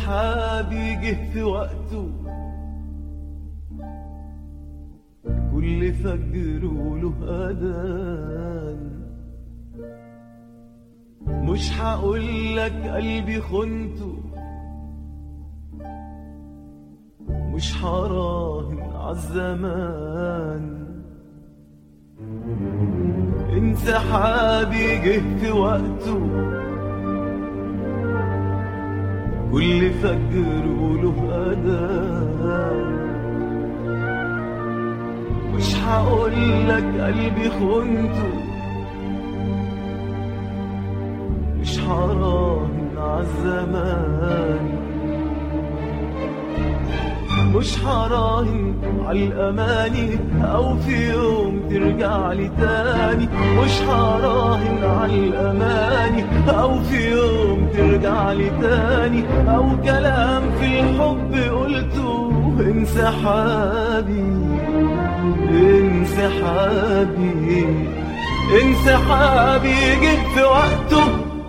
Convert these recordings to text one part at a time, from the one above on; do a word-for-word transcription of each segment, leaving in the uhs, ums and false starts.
انسحابي جه في وقته، كل فجر وله أذان. مش هقولك قلبي خنته، مش هراهن عالزمان. انسحابي جه في وقته، كل فجر وله أذان. مش هقولك قلبي خنته، مش هراهن عالزمان. مش هراهن عالأماني أو في يوم ترجع لي تاني. مش هراهن عالأماني أو في يوم ترجع لي تاني، أو كلام في الحب قلته. انسحابي انسحابي انسحابي جه في وقته.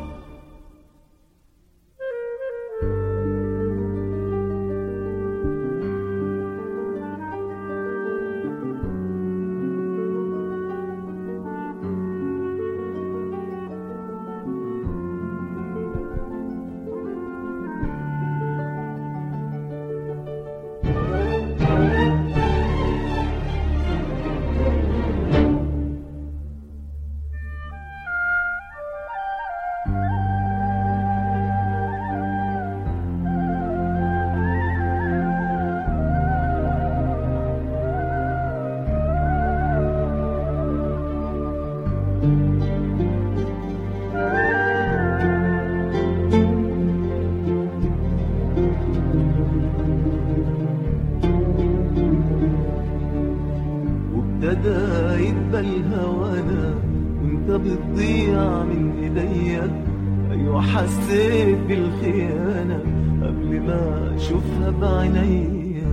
وابتدى يدبل هوانا وانت بتضيع من ايديا. ايوه حسيت بالخيانة قبل ما اشوفها بعينيا.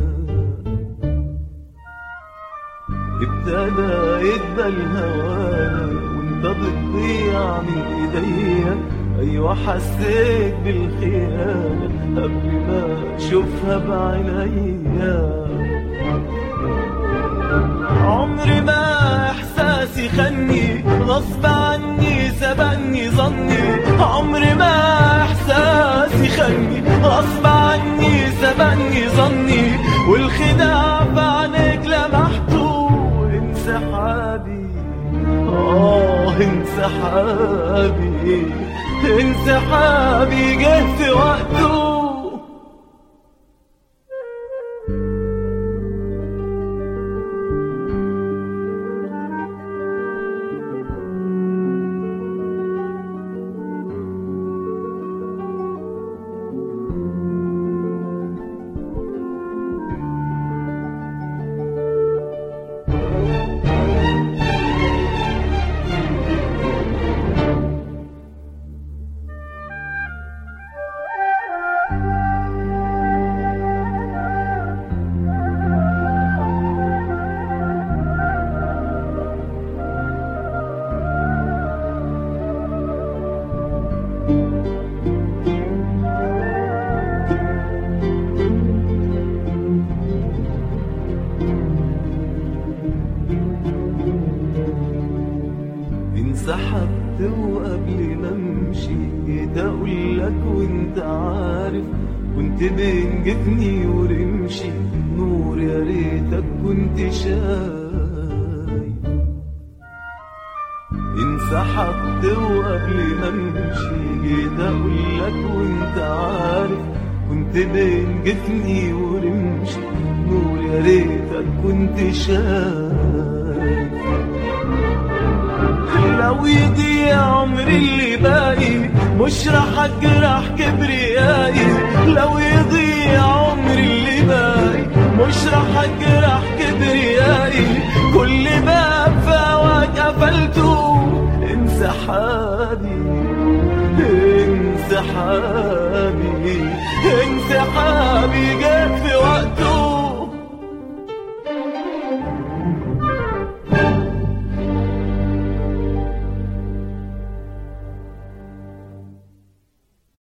ابتدى يدبل هوانا وانت بتضيع من ايديا. ايوه حسيت بالخيانة قبل ما اشوفها بعينيا. عمري ما احساسي خني، غصب عني سبقني ظني. عمري ما احساسي خني، غصب عني سبقني ظني. والخداع بعينك لمحته. انسحابي اه انسحابي انسحابي جه في وقته. انسحبت وقبل ما امشي جيت اقولك وانت عارف. كنت بين جفني ورمشي نور، يا ريتك كنت شايف. انسحبت وقبل ما امشي جيت اقولك وانت عارف. كنت بين جفني ورمشي نور، يا ريتك كنت شايف. لو يضيع عمري اللي باقي مش راح اجرح كبريائي. لو يضيع